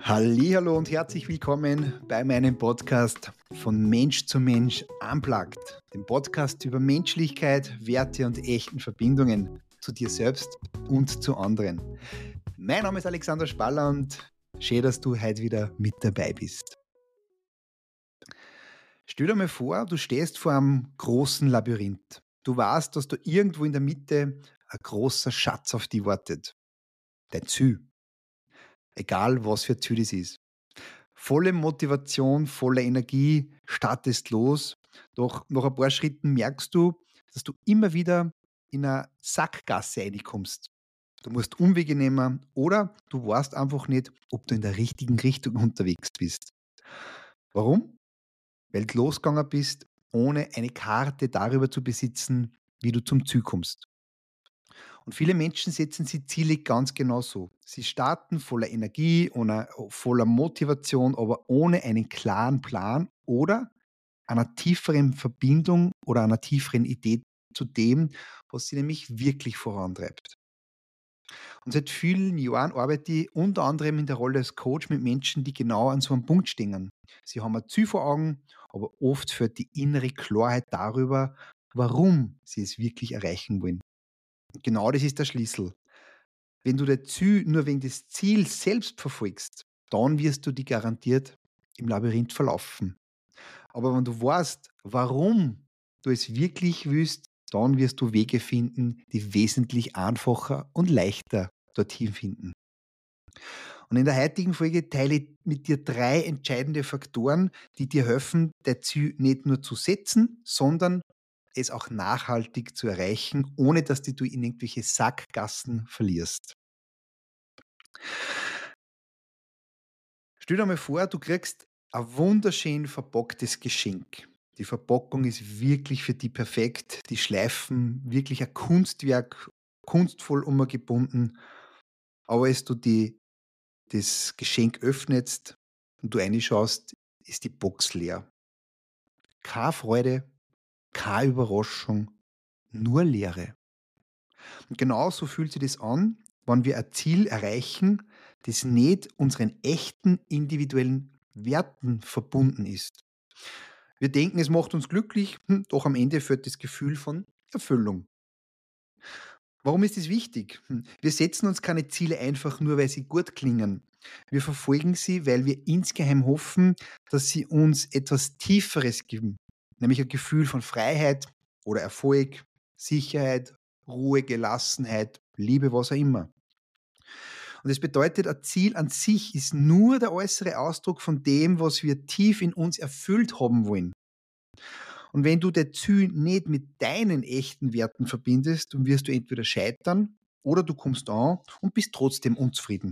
Hallihallo und herzlich willkommen bei meinem Podcast von Mensch zu Mensch Unplugged, dem Podcast über Menschlichkeit, Werte und echten Verbindungen zu dir selbst und zu anderen. Mein Name ist Alexander Spaller und schön, dass du heute wieder mit dabei bist. Stell dir mal vor, du stehst vor einem großen Labyrinth. Du weißt, dass da irgendwo in der Mitte ein großer Schatz auf dich wartet. Dein Ziel. Egal, was für ein Ziel das ist. Volle Motivation, voller Energie, startest los. Doch nach ein paar Schritten merkst du, dass du immer wieder in eine Sackgasse reinkommst. Du musst Umwege nehmen oder du weißt einfach nicht, ob du in der richtigen Richtung unterwegs bist. Warum? Weil du losgegangen bist, ohne eine Karte darüber zu besitzen, wie du zum Ziel kommst. Und viele Menschen setzen sich Ziele ganz genau so. Sie starten voller Energie und voller Motivation, aber ohne einen klaren Plan oder einer tieferen Verbindung oder einer tieferen Idee zu dem, was sie nämlich wirklich vorantreibt. Und seit vielen Jahren arbeite ich unter anderem in der Rolle als Coach mit Menschen, die genau an so einem Punkt stehen. Sie haben ein Ziel vor Augen, aber oft fehlt die innere Klarheit darüber, warum sie es wirklich erreichen wollen. Und genau das ist der Schlüssel. Wenn du dein Ziel nur wegen des Ziels selbst verfolgst, dann wirst du dich garantiert im Labyrinth verlaufen. Aber wenn du weißt, warum du es wirklich willst, dann wirst du Wege finden, die wesentlich einfacher und leichter dorthin finden. Und in der heutigen Folge teile ich mit dir 3 entscheidende Faktoren, die dir helfen, dein Ziel nicht nur zu setzen, sondern es auch nachhaltig zu erreichen, ohne dass du in irgendwelche Sackgassen verlierst. Stell dir mal vor, du kriegst ein wunderschön verpacktes Geschenk. Die Verpackung ist wirklich für dich perfekt. Die Schleifen, wirklich ein Kunstwerk, kunstvoll umgebunden. Aber als du das Geschenk öffnest und du reinschaust, ist die Box leer. Keine Freude, keine Überraschung, nur Leere. Und genauso fühlt sich das an, wenn wir ein Ziel erreichen, das nicht unseren echten individuellen Werten verbunden ist. Wir denken, es macht uns glücklich, doch am Ende führt das Gefühl von Erfüllung. Warum ist das wichtig? Wir setzen uns keine Ziele einfach nur, weil sie gut klingen. Wir verfolgen sie, weil wir insgeheim hoffen, dass sie uns etwas Tieferes geben, nämlich ein Gefühl von Freiheit oder Erfolg, Sicherheit, Ruhe, Gelassenheit, Liebe, was auch immer. Und das bedeutet, ein Ziel an sich ist nur der äußere Ausdruck von dem, was wir tief in uns erfüllt haben wollen. Und wenn du das Ziel nicht mit deinen echten Werten verbindest, dann wirst du entweder scheitern oder du kommst an und bist trotzdem unzufrieden.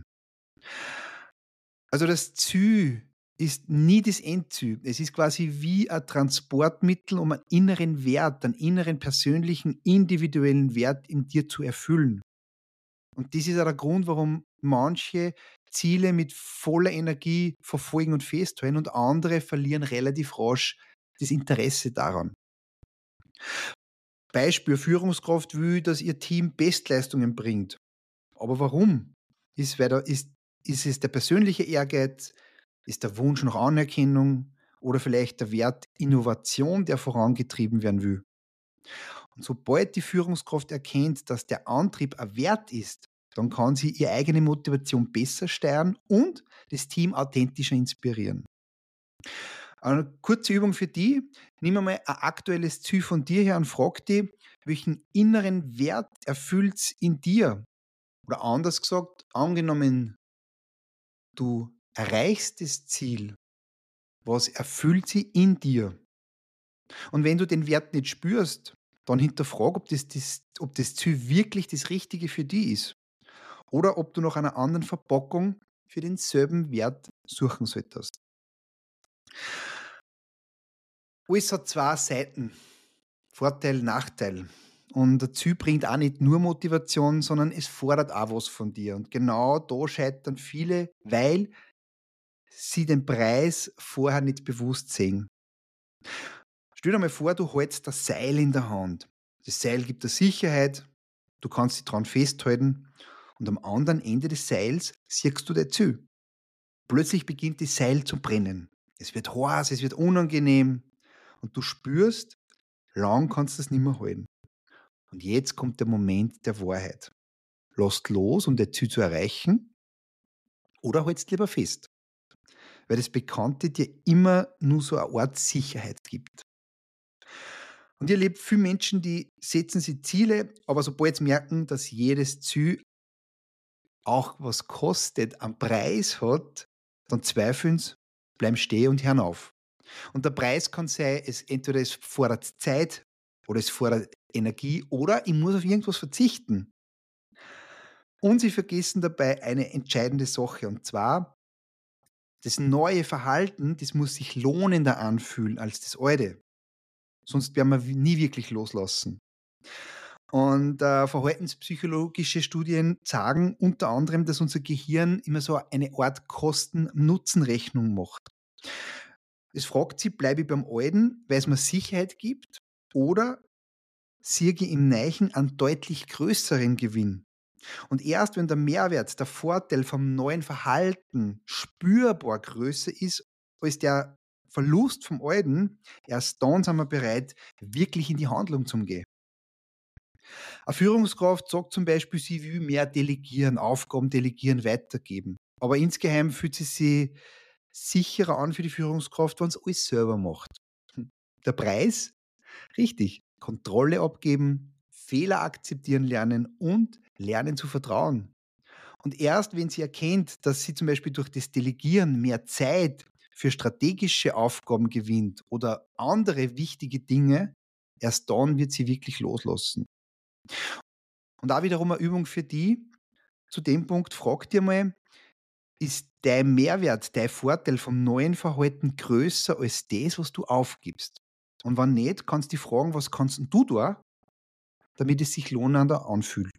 Also das Ziel ist nie das Endziel. Es ist quasi wie ein Transportmittel, um einen inneren Wert, einen inneren persönlichen, individuellen Wert in dir zu erfüllen. Und das ist auch der Grund, warum manche Ziele mit voller Energie verfolgen und festhalten und andere verlieren relativ rasch das Interesse daran. Beispiel: Führungskraft will, dass ihr Team Bestleistungen bringt. Aber warum? Ist es der persönliche Ehrgeiz? Ist der Wunsch nach Anerkennung? Oder vielleicht der Wert Innovation, der vorangetrieben werden will? Und sobald die Führungskraft erkennt, dass der Antrieb ein Wert ist, dann kann sie ihre eigene Motivation besser steuern und das Team authentischer inspirieren. Eine kurze Übung für die: Nimm einmal ein aktuelles Ziel von dir her und frag dich, welchen inneren Wert erfüllt es in dir? Oder anders gesagt, angenommen, du erreichst das Ziel, was erfüllt sie in dir? Und wenn du den Wert nicht spürst, dann hinterfrag, ob das Ziel wirklich das Richtige für dich ist. Oder ob du nach einer anderen Verpackung für denselben Wert suchen solltest. Alles hat 2 Seiten. Vorteil, Nachteil. Und ein Ziel bringt auch nicht nur Motivation, sondern es fordert auch was von dir. Und genau da scheitern viele, weil sie den Preis vorher nicht bewusst sehen. Stell dir mal vor, du hältst das Seil in der Hand. Das Seil gibt dir Sicherheit, du kannst dich dran festhalten und am anderen Ende des Seils siehst du dein Ziel. Plötzlich beginnt das Seil zu brennen. Es wird heiß, es wird unangenehm und du spürst, lang kannst du es nicht mehr halten. Und jetzt kommt der Moment der Wahrheit. Lasst los, um dein Ziel zu erreichen, oder hältst lieber fest, weil das Bekannte dir immer nur so eine Art Sicherheit gibt. Und ich erlebe viele Menschen, die setzen sich Ziele, aber sobald sie merken, dass jedes Ziel auch was kostet, einen Preis hat, dann zweifeln sie, bleiben stehen und hören auf. Und der Preis kann sein, entweder es fordert Zeit oder es fordert Energie oder ich muss auf irgendwas verzichten. Und sie vergessen dabei eine entscheidende Sache, und zwar, das neue Verhalten, das muss sich lohnender anfühlen als das alte. Sonst werden wir nie wirklich loslassen. Und verhaltenspsychologische Studien sagen unter anderem, dass unser Gehirn immer so eine Art Kosten-Nutzen-Rechnung macht. Es fragt sich, bleibe ich beim Alten, weil es mir Sicherheit gibt, oder sehe ich im Neuen einen deutlich größeren Gewinn? Und erst wenn der Mehrwert, der Vorteil vom neuen Verhalten spürbar größer ist als der Verlust vom Alten, erst dann sind wir bereit, wirklich in die Handlung zu gehen. Eine Führungskraft sagt zum Beispiel, sie will mehr delegieren, Aufgaben delegieren, weitergeben. Aber insgeheim fühlt sie sich sicherer an für die Führungskraft, wenn es alles selber macht. Der Preis? Richtig. Kontrolle abgeben, Fehler akzeptieren lernen und lernen zu vertrauen. Und erst wenn sie erkennt, dass sie zum Beispiel durch das Delegieren mehr Zeit für strategische Aufgaben gewinnt oder andere wichtige Dinge, erst dann wird sie wirklich loslassen. Und auch wiederum eine Übung für die, zu dem Punkt frag dir mal, ist dein Mehrwert, dein Vorteil vom neuen Verhalten größer als das, was du aufgibst? Und wenn nicht, kannst du dich fragen, was kannst denn du da, damit es sich lohnender anfühlt?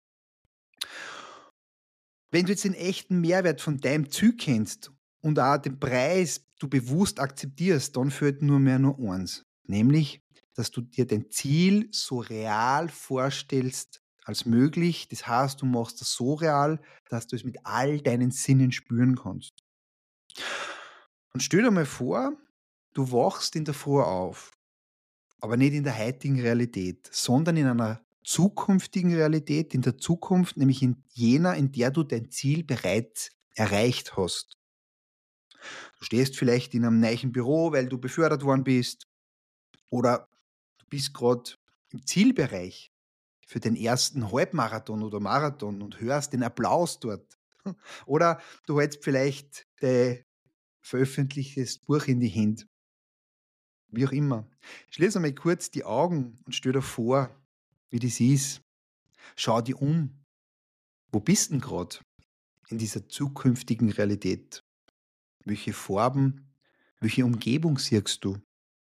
Wenn du jetzt den echten Mehrwert von deinem Ziel kennst und auch den Preis du bewusst akzeptierst, dann fehlt nur eins, nämlich, dass du dir dein Ziel so real vorstellst als möglich. Das heißt, du machst das so real, dass du es mit all deinen Sinnen spüren kannst. Und stell dir mal vor, du wachst in der Früh auf, aber nicht in der heutigen Realität, sondern in einer zukünftigen Realität, in der Zukunft, nämlich in jener, in der du dein Ziel bereits erreicht hast. Du stehst vielleicht in einem neuen Büro, weil du befördert worden bist, oder du bist gerade im Zielbereich für den ersten Halbmarathon oder Marathon und hörst den Applaus dort. Oder du hältst vielleicht dein veröffentlichtes Buch in die Hände. Wie auch immer. Schließ einmal kurz die Augen und stell dir vor, wie das ist. Schau dich um. Wo bist du denn gerade in dieser zukünftigen Realität? Welche Farben, welche Umgebung siehst du?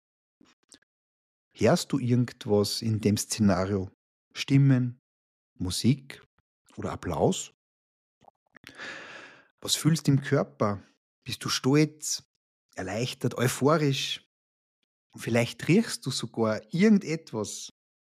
Hörst du irgendwas in dem Szenario? Stimmen, Musik oder Applaus? Was fühlst du im Körper? Bist du stolz, erleichtert, euphorisch? Und vielleicht riechst du sogar irgendetwas.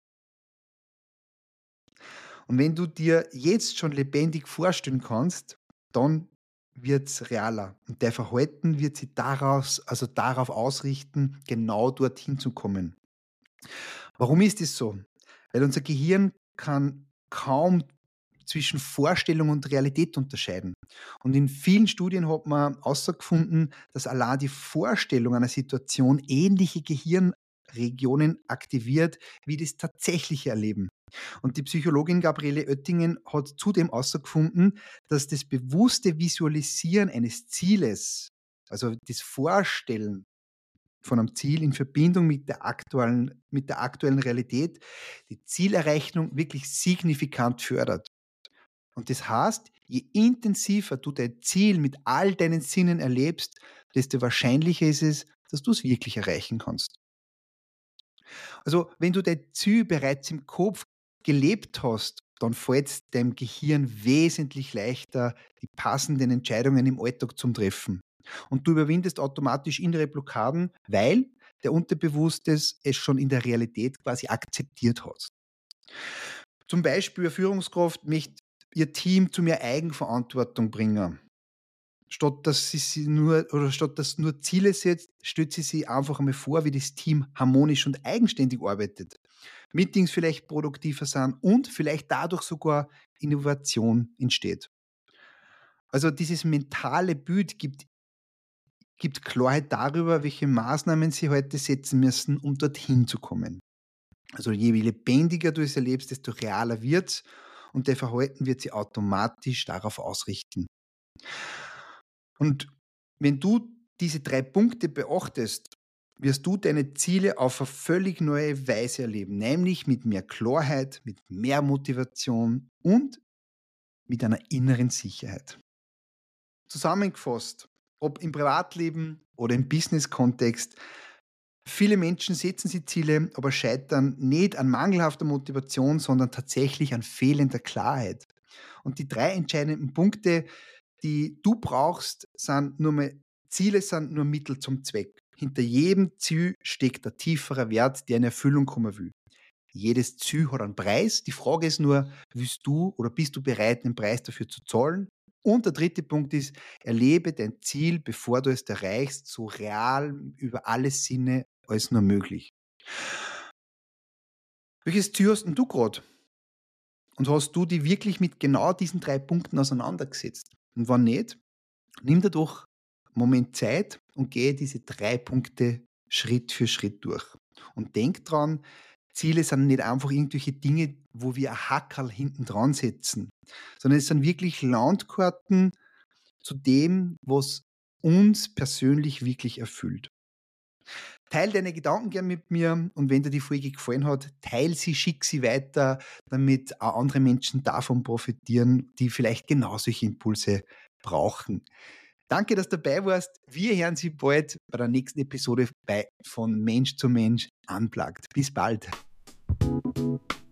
Und wenn du dir jetzt schon lebendig vorstellen kannst, dann wird es realer. Und dein Verhalten wird sich darauf ausrichten, genau dorthin zu kommen. Warum ist es so? Weil unser Gehirn kann kaum zwischen Vorstellung und Realität unterscheiden. Und in vielen Studien hat man herausgefunden, dass allein die Vorstellung einer Situation ähnliche Gehirnregionen aktiviert wie das tatsächliche Erleben. Und die Psychologin Gabriele Oettingen hat zudem herausgefunden, dass das bewusste Visualisieren eines Zieles, also das Vorstellen von einem Ziel in Verbindung mit der aktuellen Realität, die Zielerreichung wirklich signifikant fördert. Und das heißt, je intensiver du dein Ziel mit all deinen Sinnen erlebst, desto wahrscheinlicher ist es, dass du es wirklich erreichen kannst. Also, wenn du dein Ziel bereits im Kopf gelebt hast, dann fällt es deinem Gehirn wesentlich leichter, die passenden Entscheidungen im Alltag zu treffen. Und du überwindest automatisch innere Blockaden, weil der Unterbewusstes es schon in der Realität quasi akzeptiert hat. Zum Beispiel eine Führungskraft möchte ihr Team zu mehr Eigenverantwortung bringen. statt dass nur Ziele setzt, stellt sie sich einfach einmal vor, wie das Team harmonisch und eigenständig arbeitet. Meetings vielleicht produktiver sind und vielleicht dadurch sogar Innovation entsteht. Also dieses mentale Bild gibt Klarheit darüber, welche Maßnahmen sie heute setzen müssen, um dorthin zu kommen. Also je lebendiger du es erlebst, desto realer wird's und dein Verhalten wird sich automatisch darauf ausrichten. Und wenn du diese 3 Punkte beachtest, wirst du deine Ziele auf eine völlig neue Weise erleben, nämlich mit mehr Klarheit, mit mehr Motivation und mit einer inneren Sicherheit. Zusammengefasst, ob im Privatleben oder im Business-Kontext, viele Menschen setzen sich Ziele, aber scheitern nicht an mangelhafter Motivation, sondern tatsächlich an fehlender Klarheit. Und die 3 entscheidenden Punkte, die du brauchst, Ziele sind nur Mittel zum Zweck. Hinter jedem Ziel steckt ein tieferer Wert, der in Erfüllung kommen will. Jedes Ziel hat einen Preis. Die Frage ist nur, willst du oder bist du bereit, den Preis dafür zu zahlen? Und der dritte Punkt ist, erlebe dein Ziel, bevor du es erreichst, so real über alle Sinne als nur möglich. Welches Ziel hast denn du gerade? Und hast du dich wirklich mit genau diesen 3 Punkten auseinandergesetzt? Und wenn nicht, nimm dir doch einen Moment Zeit und gehe diese 3 Punkte Schritt für Schritt durch. Und denk dran, Ziele sind nicht einfach irgendwelche Dinge, wo wir ein Hackerl hinten dran setzen, sondern es sind wirklich Landkarten zu dem, was uns persönlich wirklich erfüllt. Teil deine Gedanken gern mit mir und wenn dir die Folge gefallen hat, teil sie, schick sie weiter, damit auch andere Menschen davon profitieren, die vielleicht genau solche Impulse brauchen. Danke, dass du dabei warst. Wir hören Sie bald bei der nächsten Episode von Mensch zu Mensch Unplugged. Bis bald.